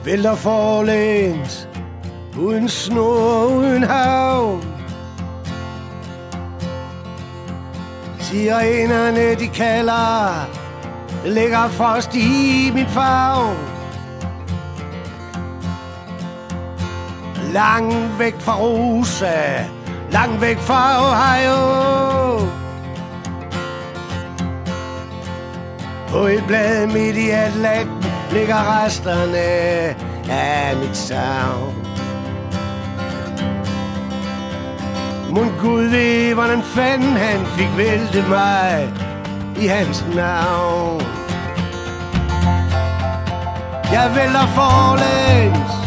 vælter forlæns, uden snor, uden havn. Sirenerne de kalder, det ligger frost i min favn. Langt væk fra Rosa, langt væk fra Ohio. På et blad midt i Atlanten ligger resterne af mit savn. Mon Gud ved, hvordan fanden han fik væltet mig i hans navn. Jeg vælter forlæns,